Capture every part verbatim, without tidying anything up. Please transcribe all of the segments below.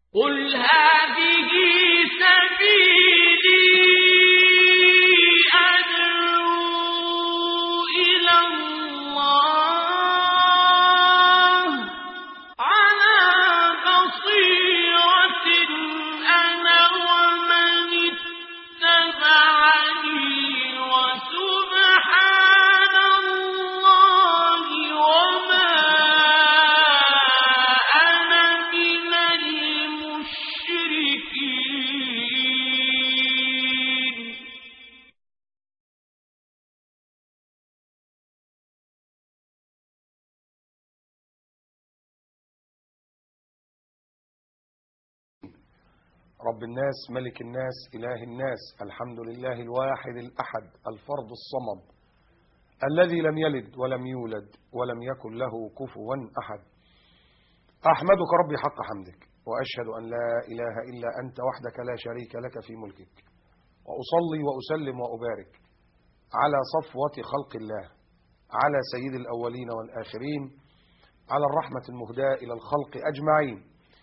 قل هذه سبيلي أدعو إلى الله على بصيرة أنا ومن اتبعني وسبحان الله وما أنا من المشركين. رب الناس ملك الناس إله الناس، الحمد لله الواحد الأحد الفرد الصمد الذي لم يلد ولم يولد ولم يكن له كفوا أحد. أحمدك ربي حق حمدك، وأشهد أن لا إله إلا أنت وحدك لا شريك لك في ملكك، وأصلي وأسلم وأبارك على صفوة خلق الله، على سيد الأولين والآخرين، على الرحمة المهداة إلى الخلق أجمعين.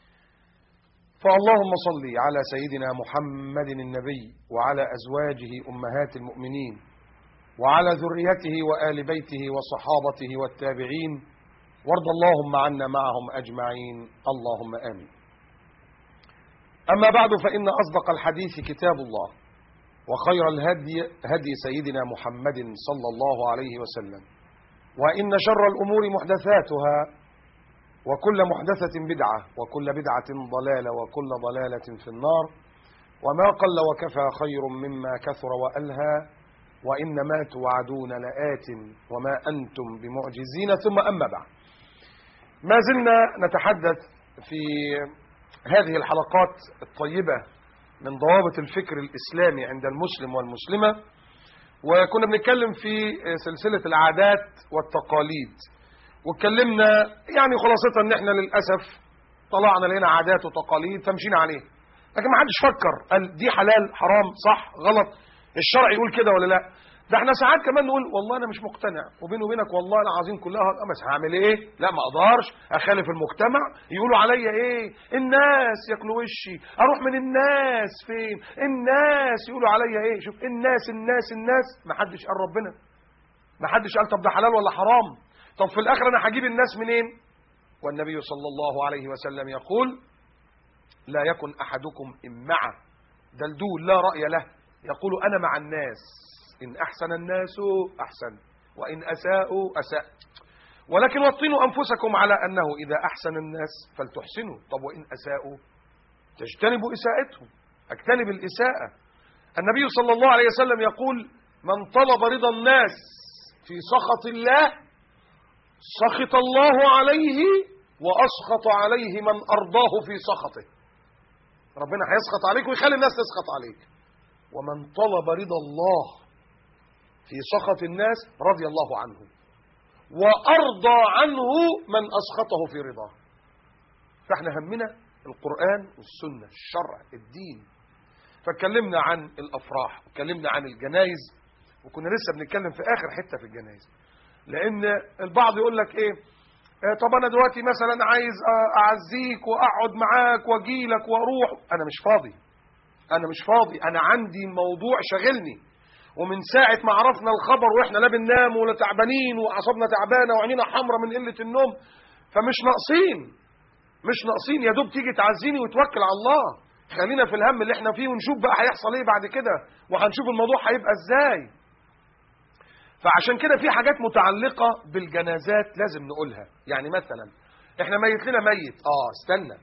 فاللهم صل على سيدنا محمد النبي وعلى أزواجه أمهات المؤمنين وعلى ذريته وآل بيته وصحابته والتابعين، وارض اللهم عنا معهم أجمعين، اللهم آمين. أما بعد، فإن أصدق الحديث كتاب الله، وخير الهدي هدي سيدنا محمد صلى الله عليه وسلم، وإن شر الأمور محدثاتها، وكل محدثة بدعة، وكل بدعة ضلالة، وكل ضلالة في النار. وما قل وكفى خير مما كثر وألهى، وإنما توعدون لآت وما أنتم بمعجزين. ثم أما بعد، ما زلنا نتحدث في هذه الحلقات الطيبة من ضوابط الفكر الإسلامي عند المسلم والمسلمة، وكنا بنتكلم في سلسلة العادات والتقاليد، واتكلمنا يعني خلاصتها ان احنا للاسف طلعنا لنا عادات وتقاليد فمشينا عليها، لكن ما حدش فكر قال دي حلال حرام صح غلط، الشرع يقول كده ولا لا. ده احنا ساعات كمان نقول والله انا مش مقتنع، وبيني وبينك والله العظيم كلها، بس هعمل ايه؟ لا ما اقدرش اخالف المجتمع، يقولوا عليا ايه؟ الناس ياكلوا وشي، اروح من الناس فين؟ الناس يقولوا عليا ايه؟ شوف الناس الناس الناس، ما حدش قال ربنا، ما حدش قال طب ده حلال ولا حرام. طب في الآخر أنا هجيب الناس منين؟ والنبي صلى الله عليه وسلم يقول لا يكن أحدكم إمعة دلدول لا رأي له، يقول أنا مع الناس، إن أحسن الناس أحسن وإن أساءوا أساء، ولكن وطنوا أنفسكم على أنه إذا أحسن الناس فلتحسنوا، طب وإن أساءوا تجتنبوا إساءتهم، أجتنب الإساءة. النبي صلى الله عليه وسلم يقول من طلب رضا الناس في سخط الله سخط الله عليه وأسخط عليه من أرضاه في سخطه. ربنا هيسخط عليك ويخلي الناس تسخط عليك. ومن طلب رضا الله في سخط الناس رضي الله عنه وأرضى عنه من أسخطه في رضاه. فاحنا همنا القرآن والسنة، الشرع، الدين. فاتكلمنا عن الأفراح، واتكلمنا عن الجنائز، وكنا لسه بنتكلم في آخر حتة في الجنائز، لأن البعض يقول لك إيه؟ طب أنا دلوقتي مثلا عايز أعزيك وأقعد معاك وأجيلك وأروح، أنا مش فاضي، أنا مش فاضي، أنا عندي موضوع شغلني، ومن ساعة ما عرفنا الخبر وإحنا لا بننام ولا تعبانين وأعصابنا تعبانة وعينينا حمرة من قلة النوم، فمش ناقصين، مش ناقصين يا دوب تيجي تعزيني وتوكل على الله. خلينا في الهم اللي إحنا فيه ونشوف بقى هيحصل إيه بعد كده، وهنشوف الموضوع هيبقى إزاي. فعشان كده في حاجات متعلقة بالجنازات لازم نقولها. يعني مثلا احنا ميت لنا ميت، اه استنى،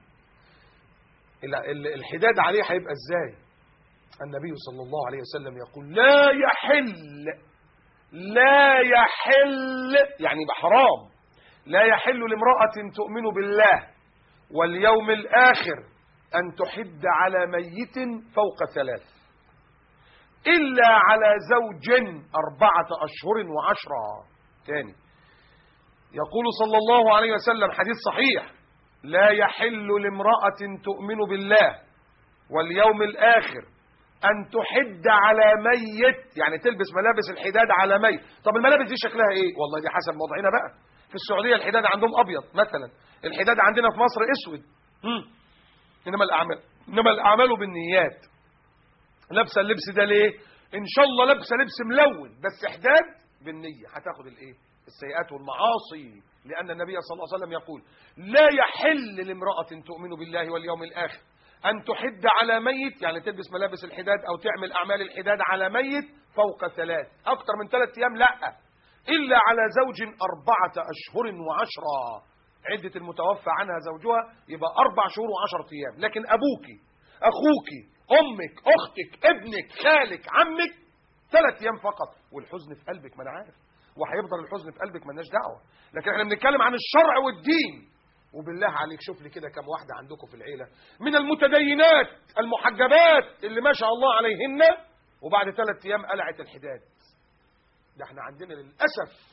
الحداد عليه هيبقى ازاي؟ النبي صلى الله عليه وسلم يقول لا يحل، لا يحل يعني بحرام، لا يحل لامرأة تؤمن بالله واليوم الآخر أن تحد على ميت فوق ثلاث إلا على زوج أربعة أشهر وعشرة. تاني يقول صلى الله عليه وسلم حديث صحيح لا يحل لامرأة تؤمن بالله واليوم الآخر أن تحد على ميت، يعني تلبس ملابس الحداد على ميت. طب الملابس دي شكلها إيه؟ والله دي حسب وضعنا بقى. في السعودية الحداد عندهم أبيض مثلا، الحداد عندنا في مصر أسود. انما الاعمال انما الاعمال بالنيات. لابسه اللبس ده ليه؟ ان شاء الله لابسه لبس ملون بس حداد بالنيه، هتاخد الايه؟ السيئات والمعاصي. لان النبي صلى الله عليه وسلم يقول: لا يحل لامراه تؤمن بالله واليوم الاخر ان تحد على ميت، يعني تلبس ملابس الحداد او تعمل اعمال الحداد على ميت فوق ثلاث، اكتر من ثلاث ايام لا، الا على زوج اربعه اشهر وعشرة. عده المتوفى عنها زوجها يبقى اربع شهور وعشرة ايام، لكن ابوكي، اخوكي، امك، اختك، ابنك، خالك، عمك ثلاث ايام فقط. والحزن في قلبك، ما انا عارف، وهيفضل الحزن في قلبك، مالناش دعوه، لكن احنا بنتكلم عن الشرع والدين. وبالله عليك شوف لي كده كم واحده عندكم في العيله من المتدينات المحجبات اللي ما شاء الله عليهن وبعد ثلاث ايام قلعت الحداد. ده احنا عندنا للاسف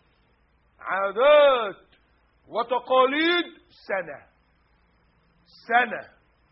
عادات وتقاليد سنه سنه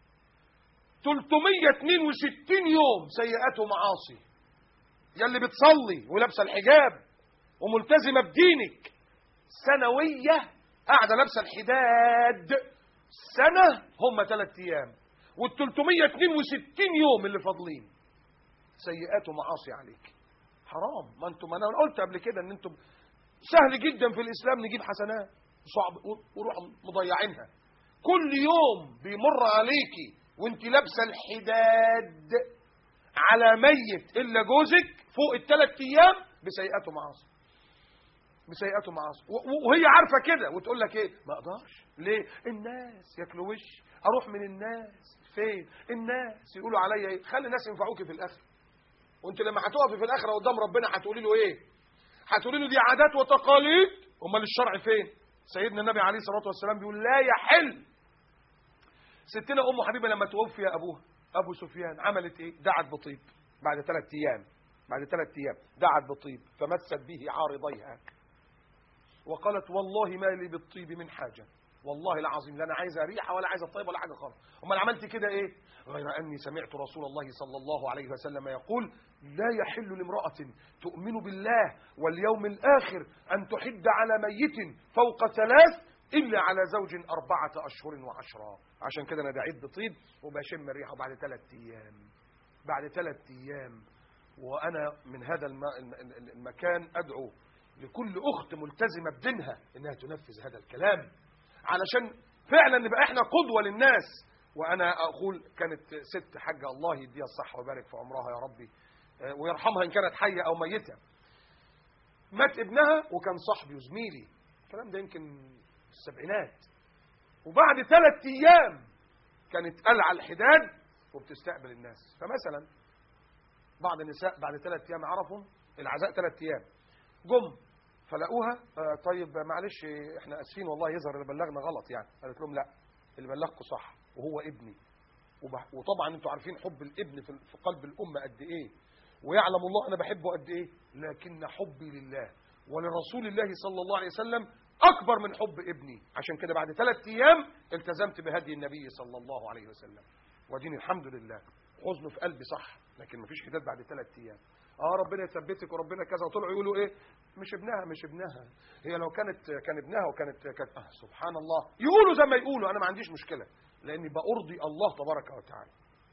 ثلاثمية واثنين وستين يوم سيئات ومعاصي. يلي بتصلي ولابسه الحجاب وملتزمه بدينك سنويه قاعده لابسه الحداد سنه، هم ثلاث ايام، وال ثلاثمية واثنين وستين يوم اللي فاضلين سيئات ومعاصي عليك. حرام. ما انتم، انا قلت قبل كده ان انتم سهل جدا في الاسلام نجيب حسنات، صعب وروح مضيعينها. كل يوم بيمر عليكي وانت لابسه الحداد على ميت الا جوزك فوق الثلاث ايام بسيئات ومعاصي، بسيئات ومعاصي، وهي عارفه كده وتقول لك ايه؟ ما اقدرش. ليه؟ الناس ياكلوا وشي، اروح من الناس فين؟ الناس يقولوا عليا ايه؟ خلي الناس ينفعوكي في الاخره. وانت لما هتقفي في الاخره قدام ربنا هتقولي له ايه؟ هتقولي له دي عادات وتقاليد، امال الشرع فين؟ سيدنا النبي عليه الصلاه والسلام بيقول: لا يحل. ستنا ام حبيبه لما توفي ابوها ابو سفيان عملت ايه؟ دعت بطيب بعد ثلاث ايام بعد ثلاث ايام دعت بطيب فمست به عارضيها وقالت: والله ما لي بالطيب من حاجه، والله العظيم لا انا عايزه ريحه ولا عايزه طيب ولا حاجه خالص. امال عملت كده ايه؟ غير اني سمعت رسول الله صلى الله عليه وسلم يقول: لا يحل لامراه تؤمن بالله واليوم الاخر ان تحد على ميت فوق ثلاث الا على زوج اربعه اشهر وعشرة. عشان كده انا دعيت بطيب وبشم الريحه بعد ثلاث ايام بعد ثلاث ايام. وانا من هذا المكان ادعو لكل اخت ملتزمه بدينها انها تنفذ هذا الكلام علشان فعلا نبقى احنا قدوه للناس. وانا اقول كانت ست حاجه الله يديها الصحه ويبارك في عمرها يا ربي ويرحمها ان كانت حيه او ميته، مات ابنها وكان صاحبي وزميلي، الكلام ده يمكن السبعينات، وبعد ثلاث ايام كانت قلعه الحداد وبتستقبل الناس. فمثلا بعض النساء بعد ثلاث ايام عرفوا العزاء ثلاث ايام جم فلقوها آه طيب معلش احنا اسفين والله يظهر اللي بلغنا غلط يعني. قالت لهم: لا اللي بلغكم صح وهو ابني، وطبعا انتوا عارفين حب الابن في قلب الامه قد ايه، ويعلم الله انا بحبه قد ايه، لكن حبي لله ولرسول الله صلى الله عليه وسلم اكبر من حب ابني. عشان كده بعد ثلاث ايام التزمت بهدي النبي صلى الله عليه وسلم، وديني الحمد لله. حزنه في قلبي صح، لكن مفيش حداد بعد ثلاث ايام. اه ربنا يثبتك وربنا كذا. وطلعوا يقولوا ايه؟ مش ابنها مش ابنها هي لو كانت كان ابنها وكانت كانت آه سبحان الله. يقولوا زي ما يقولوا، انا ما عنديش مشكله لاني بأرضي الله تبارك وتعالى.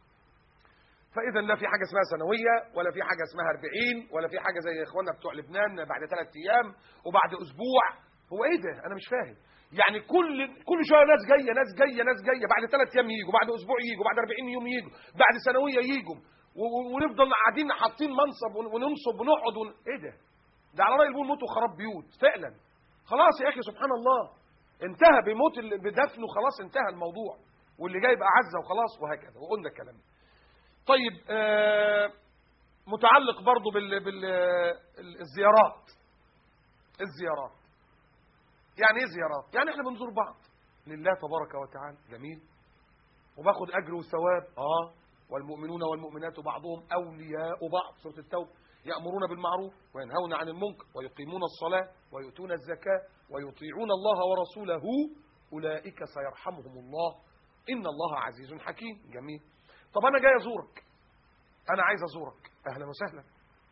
فاذا لا في حاجه اسمها سنويه ولا في حاجه اسمها أربعين ولا في حاجه زي اخواننا بتوع لبنان بعد ثلاث ايام وبعد اسبوع. هو ايه ده؟ انا مش فاهم. يعني كل كل شويه ناس جايه ناس جايه ناس جايه، بعد ثلاث ايام ييجوا، بعد اسبوع ييجوا، بعد أربعين يوم ييجوا، بعد سنويه ييجوا، ونفضل قاعدين حاطين منصب وننصب ونقعد ون... ايه ده؟ ده على راي البول موت وخراب بيوت فعلا. خلاص يا اخي سبحان الله، انتهى بموت بدفنه، خلاص انتهى الموضوع، واللي جاي بقى عزه وخلاص وهكذا. وقلنا الكلام ده. طيب آه متعلق برضو بال بالزيارات. الزيارات يعني ايه زيارات؟ يعني احنا بنزور بعض لله تبارك وتعالى، جميل، وباخد اجر وثواب. اه والمؤمنون والمؤمنات بعضهم اولياء بعض، سوره التوبه. يأمرون بالمعروف وينهون عن المنكر ويقيمون الصلاة ويؤتون الزكاة ويطيعون الله ورسوله أولئك سيرحمهم الله إن الله عزيز حكيم. جميل. طب أنا جاي أزورك، أنا عايز أزورك، أهلا وسهلا.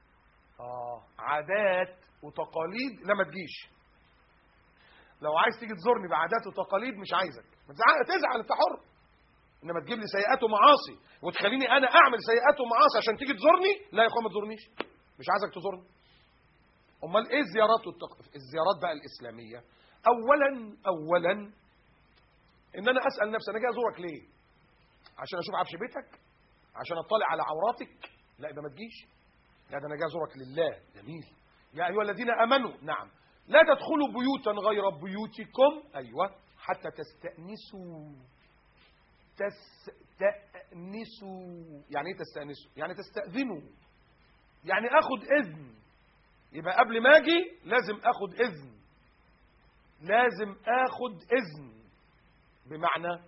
آه عادات وتقاليد لا ما تجيش. لو عايز تيجي تزورني بعادات وتقاليد مش عايزك، تزعل أنت حر. انما تجيب لي سيئات ومعاصي وتخليني انا اعمل سيئات ومعاصي عشان تيجي تزورني، لا يا اخوان ما تزورنيش، مش عايزك تزورني. امال ايه الزيارات والتق... الزيارات بقى الاسلاميه؟ اولا اولا ان انا اسال نفسي انا جاي ازورك ليه؟ عشان اشوف عفش بيتك؟ عشان اطلع على عوراتك؟ لا ده ما تجيش. لا ده انا جاي ازورك لله. جميل. يا ايها الذين امنوا، نعم، لا تدخلوا بيوتا غير بيوتكم، ايوه، حتى تستأنسوا. تستأنسوا يعني ايه تستأنسوا؟ يعني تستأذنوا، يعني اخد اذن. يبقى قبل ما اجي لازم اخد اذن، لازم اخد اذن. بمعنى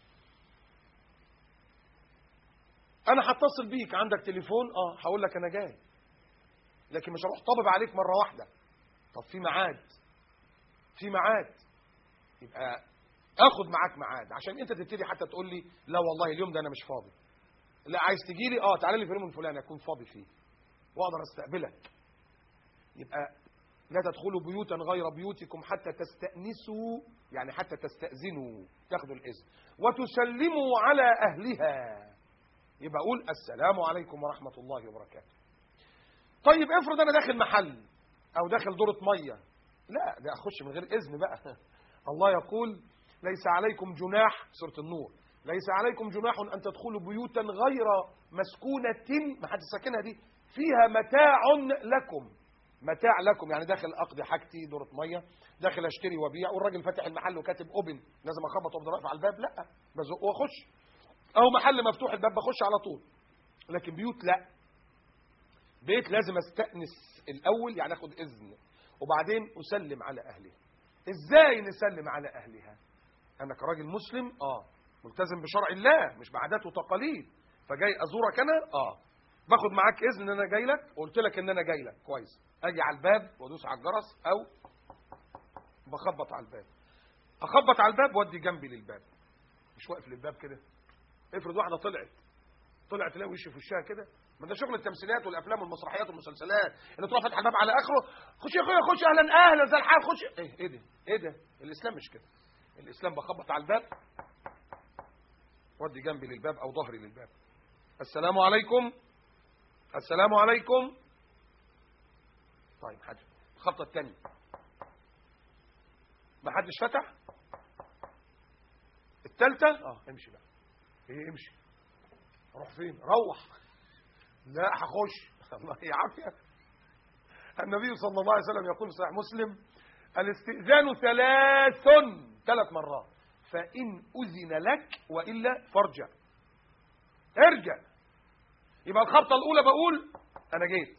انا هتصل بيك، عندك تليفون؟ اه هقول لك انا جاي، لكن مش هروح طبب عليك مره واحده. طب في ميعاد، في ميعاد، يبقى اخد معاك ميعاد عشان انت تبتدي حتى تقول لي لا والله اليوم ده انا مش فاضي. لا عايز تجي لي؟ اه تعالى لي في اليوم الفلاني اكون فاضي فيه واقدر استقبلك. يبقى لا تدخلوا بيوتا غير بيوتكم حتى تستأنسوا، يعني حتى تستأذنوا، تاخدوا الإذن، وتسلموا على أهلها. يبقى أقول السلام عليكم ورحمة الله وبركاته. طيب افرض أنا داخل محل أو داخل دورة مية، لا ده أخش من غير إذن بقى. الله يقول ليس عليكم جناح، سورة النور، ليس عليكم جناح أن تدخلوا بيوتا غير مسكونة، ما حد ساكنها دي، فيها متاع لكم. متاع لكم يعني داخل اقضي حاجتي، دورة ميه، داخل اشتري وابيع، والراجل فاتح المحل وكاتب اوبن، لازم اخبط وافضل واقف على الباب؟ لا، بزق واخش. او محل مفتوح الباب بخش على طول. لكن بيوت لا، بيت لازم استأنس الاول، يعني اخد اذن وبعدين اسلم على اهلها. ازاي نسلم على اهلها؟ انا كراجل مسلم اه ملتزم بشرع الله مش بعادات وتقاليد، فجاي ازورك انا اه باخد معاك اذن ان انا جاي لك، وقلت لك ان انا جاي لك كويس، اجي على الباب وادوس على الجرس او بخبط على الباب. اخبط على الباب وادي جنبي للباب، مش واقف للباب كده. افرض واحده طلعت طلعت تلاقي وشي في وشها كده، ما ده شغل التمثيليات والافلام والمسرحيات والمسلسلات، اللي تروح فاتحه الباب على اخره، خش يا اخويا خش، اهلا اهلا زي الحال، خش. ايه ايه ده ايه ده؟ الاسلام مش كده. الاسلام بخبط على الباب وادي جنبي للباب او ظهري للباب، السلام عليكم، السلام عليكم. طيب حاجة الخطة الثانية، ما حدش فتح. الثالثة اه امشي بقى. ايه امشي؟ اروح فين؟ روح. لا هخش. الله يعافيك. النبي صلى الله عليه وسلم يقول في صحيح مسلم الاستئذان ثلاث، ثلاث مرات، فإن أذن لك وإلا فارجع. ارجع. يبقى الخبطة الأولى بقول أنا جيت،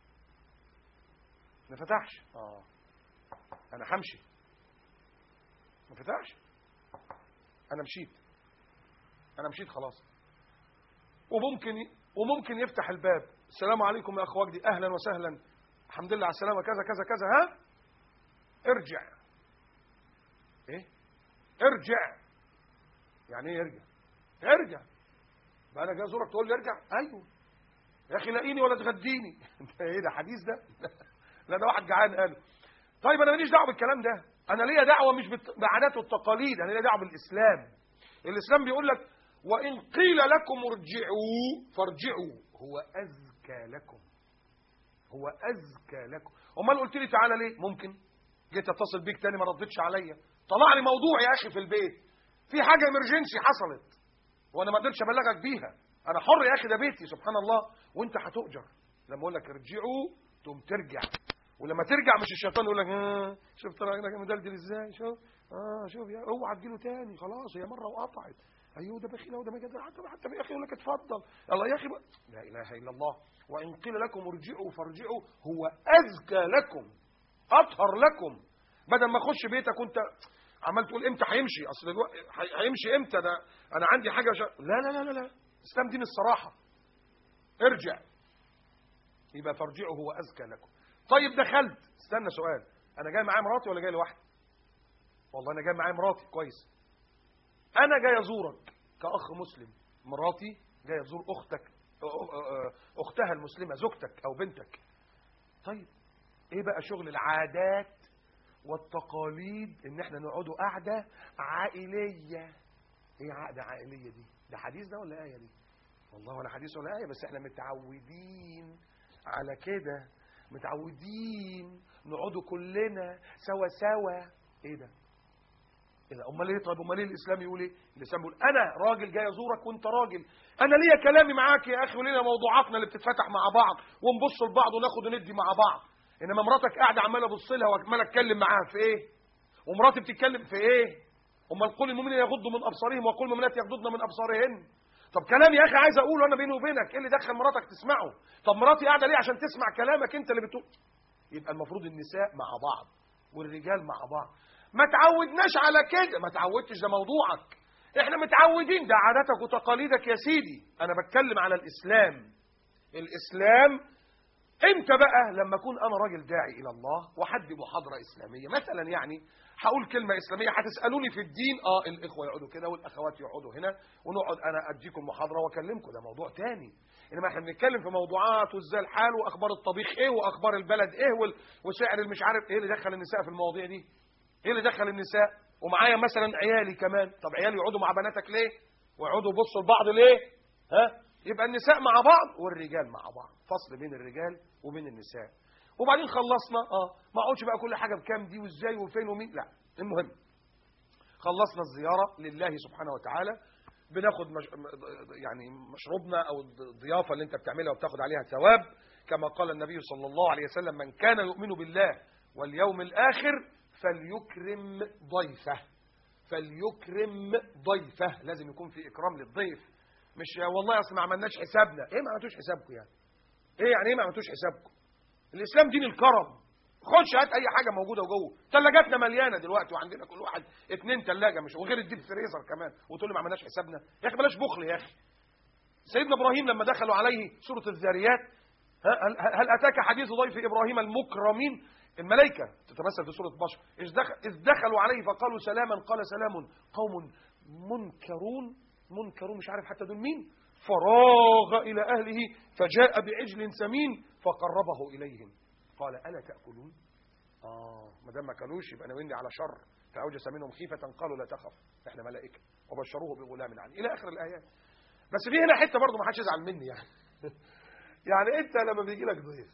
ما فتحش، اه أنا همشي، ما فتحش، أنا مشيت، أنا مشيت خلاص. وممكن وممكن يفتح الباب، السلام عليكم يا أخ وجدي، أهلا وسهلا، الحمد لله على السلامة، كذا كذا كذا، ها ارجع. إيه؟ ارجع. يعني إيه يرجع؟ ارجع. بقى أنا جاي أزورك تقول لي ارجع؟ أيوه يا أخي لاقيني ولا تغديني. إيه ده حديث ده؟ لا ده واحد جعان قاله. طيب أنا ماليش دعوة بالكلام ده، أنا ليا دعوة مش بالعادات والتقاليد، أنا ليا دعوة بالإسلام. الإسلام بيقول لك وإن قيل لكم ارجعوا فارجعوا هو أزكى لكم، هو أزكى لكم. أمال قلت لي تعالى ليه؟ ممكن جيت أتصل بيك تاني ما ردتش عليا، طلع لي موضوع يا أخي في البيت، في حاجة إمرجنسي حصلت وأنا ما قدرتش أبلغك بيها، أنا حر يا أخي، ده بيتي سبحان الله، وأنت هتؤجر. لما أقول لك ارجعوا تقوم ترجع، ولما ترجع مش الشيطان يقول لك اه شوف طلع لك مدلدل ازاي، شوف اه شوف يا اوعى تجيله تاني، خلاص هي مره وقطعت، ايوه ده بخيل وده ما جدع، حتى حتى يا اخي يقول لك اتفضل الله يا اخي بقى. لا اله الا الله. وان قيل لكم ارجعوا فارجعوا هو ازكى لكم اطهر لكم. بدل ما اخش بيتك وانت عمال تقول امتى هيمشي، اصل هيمشي امتى ده انا عندي حاجه شا... لا لا لا لا لا، الاسلام دين الصراحه. ارجع، يبقى فارجعوا هو ازكى لكم. طيب دخلت، استنى سؤال، انا جاي معايا مراتي ولا جاي لوحدي؟ والله انا جاي معايا مراتي كويس. انا جاي ازورك كاخ مسلم، مراتي جايه تزور اختك اختها المسلمه زوجتك او بنتك. طيب ايه بقى شغل العادات والتقاليد ان احنا نقعدوا قعده عائليه؟ ايه قعده عائليه دي؟ ده حديث ده ولا آية دي؟ والله ولا حديث ولا آية، بس احنا متعودين على كده، متعودين نقعدوا كلنا سوا سوا. ايه ده؟ ايه ده؟ امال ايه؟ طيب امال ايه الاسلام يقول ايه؟ الاسلام يقول انا راجل جاي ازورك وانت راجل، انا ليا كلامي معاك يا اخي، ولينا موضوعاتنا اللي بتتفتح مع بعض ونبص لبعض وناخد وندي مع بعض. انما مراتك قاعده عماله ابص لها وعماله اتكلم معاها في ايه؟ ومراتي بتتكلم في ايه؟ امال قل المؤمنين يغضوا من ابصارهم وقل المؤمنات يغضضن من ابصارهن. طب كلام يا اخي عايز اقوله انا بيني وبينك، ايه اللي دخل مراتك تسمعه؟ طب مراتي قاعده ليه؟ عشان تسمع كلامك انت اللي بتقول. يبقى المفروض النساء مع بعض والرجال مع بعض. ما تعودناش على كده، ما تعودتش، ده موضوعك. احنا متعودين، ده عاداتك وتقاليدك يا سيدي. انا بتكلم على الاسلام. الاسلام امتى بقى؟ لما اكون انا راجل داعي الى الله وحدي محاضره اسلاميه مثلا، يعني هقول كلمه اسلاميه هتسالوني في الدين، اه الاخوه يقعدوا كده والاخوات يقعدوا هنا ونقعد انا اديكم محاضره واكلمكم، ده موضوع تاني. انما احنا بنتكلم في موضوعات وازاي الحال واخبار الطبيخ ايه واخبار البلد ايه وسعر المش عارف ايه. اللي دخل النساء في المواضيع دي؟ ايه اللي دخل النساء؟ ومعايا مثلا عيالي كمان، طب عيالي يقعدوا مع بناتك ليه؟ ويقعدوا يبصوا لبعض ليه؟ ها؟ يبقى النساء مع بعض والرجال مع بعض، فصل بين الرجال وبين النساء. وبعدين خلصنا، اه ما اقعدش بقى كل حاجه بكام دي وازاي وفين ومين، لا. المهم خلصنا الزياره لله سبحانه وتعالى، بناخد مش... يعني مشروبنا او الضيافه اللي انت بتعملها وبتاخد عليها ثواب، كما قال النبي صلى الله عليه وسلم: من كان يؤمن بالله واليوم الاخر فليكرم ضيفه. فليكرم ضيفه، لازم يكون في اكرام للضيف. مش والله اصل ما عملناش حسابنا. ايه ما عملتوش حسابكم يعني؟ ايه يعني ايه ما عملتوش حسابكم؟ الاسلام دين الكرم. خدش هات اي حاجه موجوده جوه. ثلاجاتنا مليانه دلوقتي وعندنا كل واحد اثنين ثلاجه، مش وغير الديب فريزر كمان، وتقول لي ما عملناش حسابنا. يا اخي بلاش بخل يا اخي. سيدنا ابراهيم لما دخلوا عليه سوره الذاريات، هل, هل اتاك حديث ضيف ابراهيم المكرمين؟ الملائكه تتمثل في سوره بشر، اذ دخلوا عليه فقالوا سلاما قال سلام قوم منكرون. منكرون مش عارف حتى دول مين. فراغ الى اهله فجاء بعجل سمين فقربه اليهم قال الا تاكلون؟ اه ما دام ما كلوش يبقى ناويين على شر. فاوجس منهم خيفه قالوا لا تخف احنا ملائكه وبشروه بغلام عليم الى اخر الايات. بس في هنا حته برضه ما حدش يزعل مني يعني. يعني انت لما بيجي لك ضيف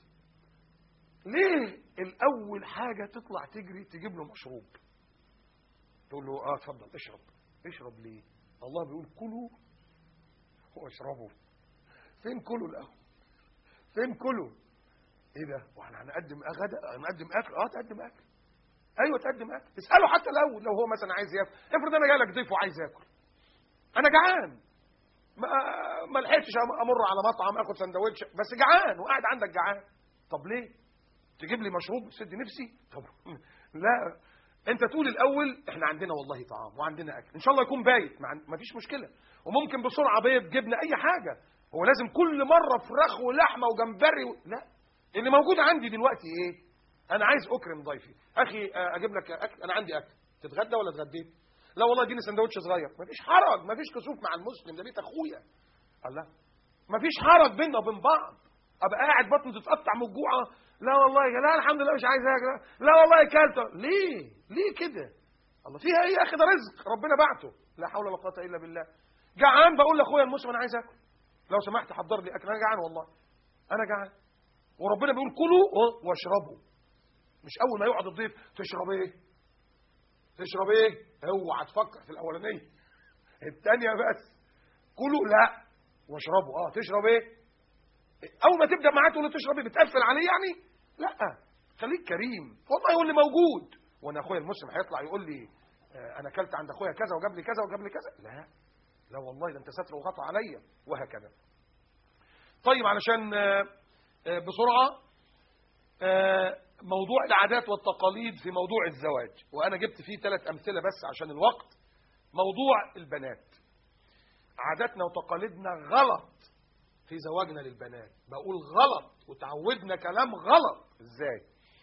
ليه الاول حاجه تطلع تجري تجيب له مشروب؟ تقول له اه اتفضل اشرب. اشرب ليه؟ الله بيقول كلوا واشربوا. فين كلوا الاول؟ فين كلوا؟ ايه ده؟ واحنا هنقدم غدا؟ هنقدم اكل؟ اه تقدم اكل. ايوه تقدم اكل. اساله حتى الاول لو هو مثلا عايز ياكل. افرض انا جاي لك ضيف وعايز ياكل، انا جعان، ما ما لحقتش امر على مطعم اخد سندوتش، بس جعان وقاعد عندك جعان. طب ليه تجيب لي مشروب تسد نفسي؟ طب لا، انت تقول الاول احنا عندنا والله طعام وعندنا اكل ان شاء الله يكون بايت، ما فيش مشكله، وممكن بسرعه بيض جبنه اي حاجه. هو لازم كل مره فراخ ولحمه وجمبري و... لا، اللي موجود عندي دلوقتي ايه؟ انا عايز اكرم ضيفي. اخي اجيب لك اكل، انا عندي اكل، تتغدى ولا اتغديت؟ لا والله اديني سندوتش صغير. مفيش حرج، مفيش كسوف مع المسلم، ده بيت اخويا. الله، مفيش حرج بيننا وبين بعض. ابقى قاعد بطني تتقطع من الجوع، لا والله لا الحمد لله مش عايز اكل، لا والله اكلت. ليه؟ ليه كده؟ الله فيها ايه يا اخي؟ ده رزق ربنا بعته، لا حول ولا قوه الا بالله. جعان بقول لاخويا المسلم انا عايز اكل، لو سمحت حضر لي اكل، انا جعان والله، انا جعان. وربنا بيقول كلوا واشربوا. مش اول ما يقعد الضيف تشرب ايه؟ تشرب ايه؟ اوعى تفكر في الاولانيه، الثانيه بس. كلوا لا واشربوا. اه تشرب ايه؟ اول ما تبدا معاه تقول له تشرب ايه؟ بتقفل عليه يعني؟ لا، خليك كريم. والله هو اللي موجود، وانا اخويا المسلم هيطلع يقول لي آه انا اكلت عند اخويا كذا وجاب لي كذا وجاب لي كذا؟ لا لا والله، ده انت ستر وغطى عليا، وهكذا. طيب علشان آه آه بسرعه آه موضوع العادات والتقاليد في موضوع الزواج، وانا جبت فيه ثلاث امثله بس عشان الوقت. موضوع البنات، عاداتنا وتقاليدنا غلط في زواجنا للبنات. بقول غلط وتعودنا كلام غلط. ازاي؟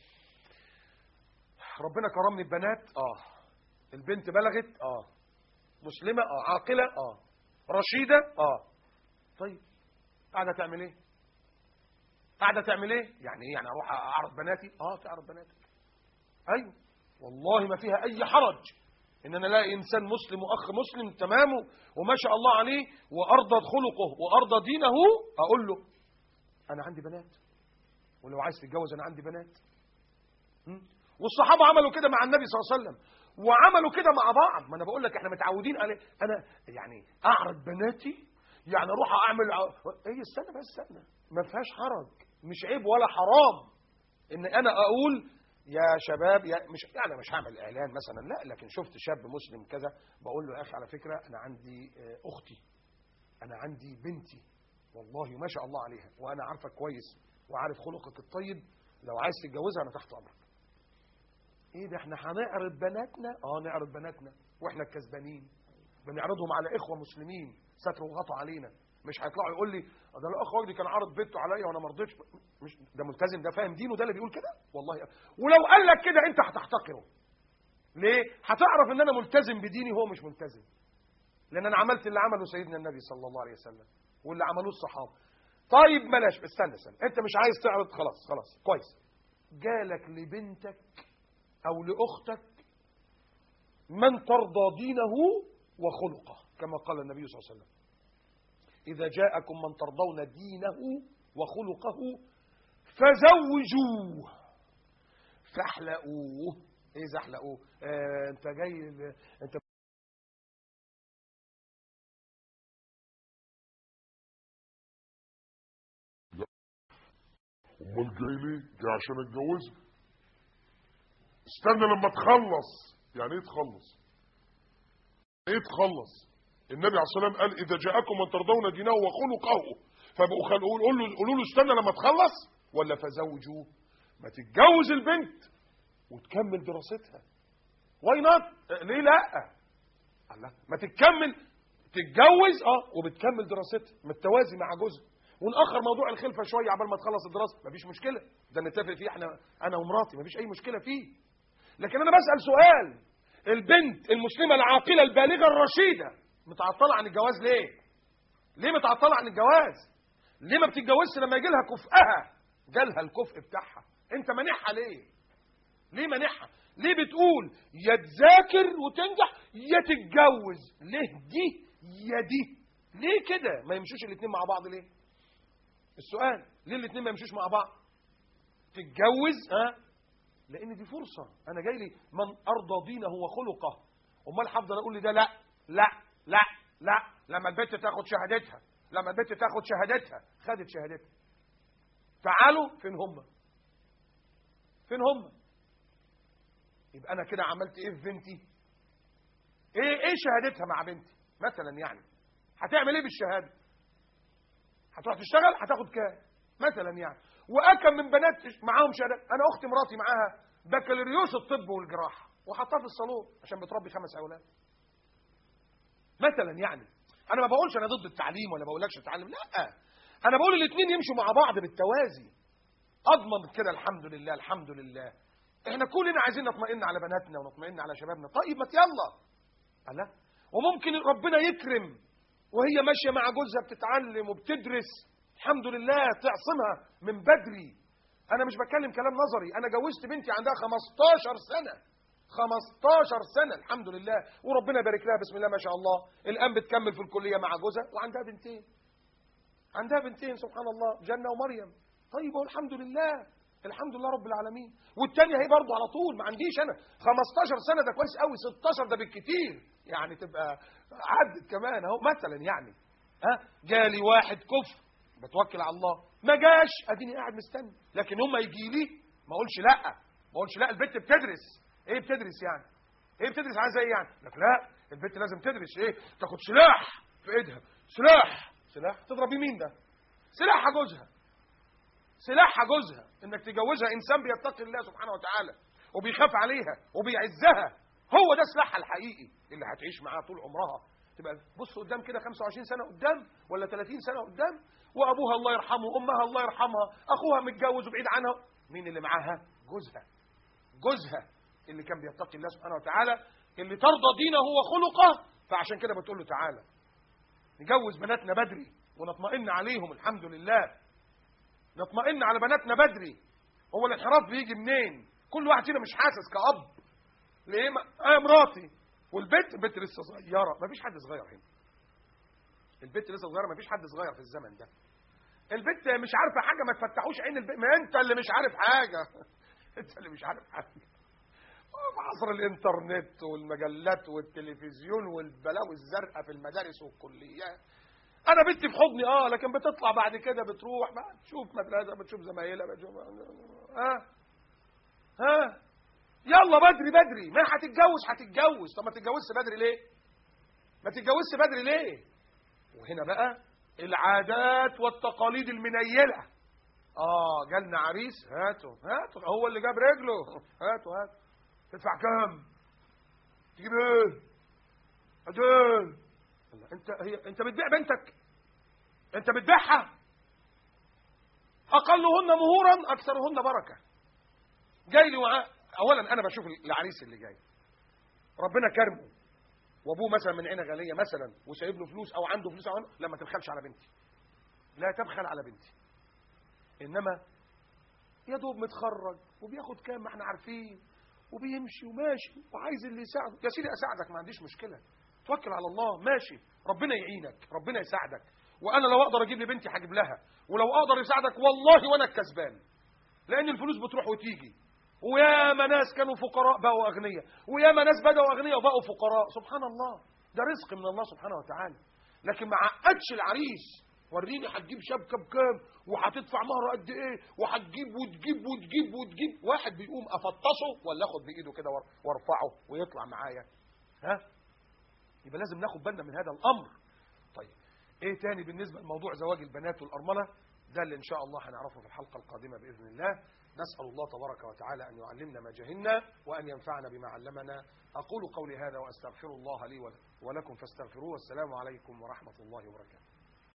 ربنا كرمني ببنات، اه البنت بلغت، اه مسلمه، اه عاقله، اه رشيده، اه طيب قاعده تعمل ايه؟ قاعده تعمل ايه؟ يعني ايه؟ يعني اروح اعرض بناتي؟ اه تعرض بناتك، ايوه والله ما فيها اي حرج ان انا الاقي انسان مسلم واخ مسلم تمامه وما شاء الله عليه وارضى خلقه وارضى دينه، اقول له انا عندي بنات، ولو عايز تتجوز انا عندي بنات. والصحابه عملوا كده مع النبي صلى الله عليه وسلم، وعملوا كده مع بعض. ما انا بقول لك احنا متعودين عليه. انا يعني اعرض بناتي، يعني اروح اعمل ع... ايه استنى بس استنى، ما فيهاش حرج، مش عيب ولا حرام ان انا اقول يا شباب، يا مش يعني مش هعمل اعلان مثلا، لا، لكن شفت شاب مسلم كذا بقول له يا اخي على فكره انا عندي اختي، انا عندي بنتي والله ما شاء الله عليها وانا عارفك كويس وعارف خلقك الطيب، لو عايز تتجوزها انا تحت امرك. ايه ده احنا هنعرض بناتنا؟ اه نعرض بناتنا واحنا الكسبانين، بنعرضهم على اخوه مسلمين ستر وغطوا علينا. مش هيطلعوا يقول لي ده الاخ وجدي كان عارض بنته عليا وانا ما رضيتش. مش ده ملتزم، ده فاهم دينه، ده اللي بيقول كده والله. ولو قال لك كده انت هتحتقره. ليه؟ هتعرف ان انا ملتزم بديني وهو مش ملتزم، لان انا عملت اللي عمله سيدنا النبي صلى الله عليه وسلم واللي عملوه الصحابه. طيب بلاش، استنى استنى، انت مش عايز تعرض، خلاص خلاص كويس. جالك لبنتك او لاختك من ترضى دينه وخلقه، كما قال النبي صلى الله عليه وسلم إذا جاءكم من ترضون دينه وخلقه فزوجوه فاحلقوه. ايه زحلقوه؟ آه انت جاي انت لا، امال جاي ليه؟ جاي عشان اتجوزها. استنى لما تخلص. يعني ايه تخلص؟ ايه تخلص؟ النبي عليه الصلاه والسلام قال اذا جاءكم من ترضون دينه وخلقه فبقوا خلقوا قولوا له قولوا له استنى لما تخلص، ولا فزوجوه. ما تتجوز البنت وتكمل دراستها. واي نوت؟ ليه لا؟ الله، ما تكمل تتجوز اه وبتكمل دراستها متوازي مع جوزها، ونأخر موضوع الخلفه شويه عبال ما تخلص الدراسه، مفيش مشكله، ده نتفق فيه احنا انا ومراتي، مفيش اي مشكله فيه. لكن انا بسأل سؤال، البنت المسلمه العاقله البالغه الرشيده متعطله عن الجواز ليه؟ ليه متعطله عن الجواز؟ ليه ما بتتجوزش لما يجي لها كفءها؟ جالها الكفء بتاعها، انت مانعها ليه؟ ليه مانعها؟ ليه بتقول يا تذاكر وتنجح يا تتجوز؟ ليه دي يا دي؟ ليه كده؟ ما يمشوش الاثنين مع بعض ليه؟ السؤال، ليه الاثنين ما يمشوش مع بعض؟ تتجوز ها؟ لان دي فرصه، انا جاي لي من ارضى دينه وخلقه. امال هفضل اقول لي ده لا لا لا لا لما البنت تاخد شهادتها، لما البنت تاخد شهادتها، خدت شهادتها، تعالوا فين هم؟ فين هم؟ يبقى انا كده عملت ايه في بنتي؟ ايه ايه شهادتها مع بنتي مثلا؟ يعني هتعمل ايه بالشهاده؟ هتروح تشتغل هتاخد كام مثلا يعني؟ واكم من بنات معاهم شهادات. انا اختي مراتي معاها بكالوريوس الطب والجراحه وحطها في الصالون عشان بتربي خمس اولاد مثلا يعني. انا ما بقولش انا ضد التعليم ولا بقولكش تتعلم، لا، انا بقول الاثنين يمشوا مع بعض بالتوازي، اضمن كده. الحمد لله الحمد لله احنا كلنا عايزين نطمئن على بناتنا ونطمئن على شبابنا. طيب ما يلا الله، وممكن ربنا يكرم وهي ماشيه مع جوزها بتتعلم وبتدرس، الحمد لله تعصمها من بدري. انا مش بتكلم كلام نظري، انا جوزت بنتي عندها خمستاشر سنه، خمستاشر سنه الحمد لله، وربنا يبارك لها بسم الله ما شاء الله. الان بتكمل في الكليه مع جوزها وعندها بنتين، عندها بنتين سبحان الله، جنه ومريم. طيب والحمد لله الحمد لله رب العالمين. والتانية هي برضه على طول، ما عنديش انا خمستاشر سنه ده كويس قوي، ستاشر ده بالكتير يعني، تبقى عدت كمان اهو مثلا يعني. ها جالي واحد كفر بتوكل على الله، ما جاش اديني قاعد مستني. لكن هم يجي لي ما اقولش لا، ما اقولش لا البنت بتدرس. ايه بتدرس يعني؟ ايه بتدرس عايزه ايه يعني؟ لك لا البنت لازم تدرس، ايه تاخد سلاح في ايدها، سلاح سلاح تضرب مين ده؟ سلاحها جوزها، سلاحها جوزها، انك تجوزها انسان بيتقي الله سبحانه وتعالى وبيخاف عليها وبيعزها، هو ده سلاحها الحقيقي اللي هتعيش معاه طول عمرها. تبقى بص قدام كده خمسة وعشرين سنه قدام ولا ثلاثين سنه قدام، وابوها الله يرحمه، امها الله يرحمها، اخوها متجوز وبعيد عنها، مين اللي معاها؟ جوزها، جوزها اللي كان بيتقي الله سبحانه وتعالى، اللي ترضى دينه وخلقه. فعشان كده بتقول له تعالى نجوز بناتنا بدري ونطمئن عليهم، الحمد لله نطمئن على بناتنا بدري. هو الانحراف بيجي منين؟ كل واحد فينا مش حاسس كأب ليه؟ ما... اه مراتي والبنت البنت لسه صغيره، ما فيش حد صغير هنا. البنت لسه صغيره، ما فيش حد صغير في الزمن ده. البنت مش عارفه حاجه، ما تفتحوش عين البنت، ما انت اللي مش عارف حاجه. انت اللي مش عارف حاجه. في عصر الانترنت والمجلات والتلفزيون والبلاوي الزرقاء في المدارس والكليات. انا بنتي في حضني اه، لكن بتطلع بعد كده بتروح بقى تشوف مدرسه، بتشوف زمايلها، بتشوف ها ها يلا بدري بدري، ما هتتجوز هتتجوز. طب ما تتجوزش بدري ليه؟ ما تتجوزش بدري ليه؟ وهنا بقى العادات والتقاليد المنيله. اه جالنا عريس، هاته هاته، هو اللي جاب رجله، هاته هاته. تدفع كام؟ تجيب ايه؟ ادين. انت هي انت بتبيع بنتك؟ انت بتبيعها؟ اقلهن مهورا اكثرهن بركه. جاي لي وع... اولا انا بشوف العريس اللي جاي ربنا كرمه وابوه مثلا من عينه غاليه مثلا وسايب له فلوس او عنده فلوس، او عنده... لا ما تبخلش على بنتي، لا تبخل على بنتي. انما يا دوب متخرج وبياخد كام ما احنا عارفين، وبيمشي وماشي وعايز اللي يساعده. يا سيدي اساعدك ما عنديش مشكله، توكل على الله ماشي، ربنا يعينك ربنا يساعدك. وانا لو اقدر اجيب لبنتي هجيب لها، ولو اقدر يساعدك والله وانا الكسبان، لان الفلوس بتروح وتيجي. وياما ناس كانوا فقراء بقوا اغنياء، وياما ناس بدأوا اغنياء وبقوا فقراء، سبحان الله، ده رزق من الله سبحانه وتعالى. لكن ما عقدش العريس، وريني هتجيب شبكه بكام وهتدفع مهر قد ايه وهتجيب وتجيب وتجيب وتجيب. واحد بيقوم افطسه ولا اخد بايده كده وارفعه ويطلع معايا؟ ها؟ يبقى لازم ناخد بالنا من هذا الامر. طيب ايه تاني بالنسبه لموضوع زواج البنات والارمله؟ ده اللي ان شاء الله هنعرفه في الحلقه القادمه باذن الله. نسال الله تبارك وتعالى ان يعلمنا ما جهلنا وان ينفعنا بما علمنا. اقول قولي هذا واستغفر الله لي ولكم فاستغفروه، والسلام عليكم ورحمه الله وبركاته.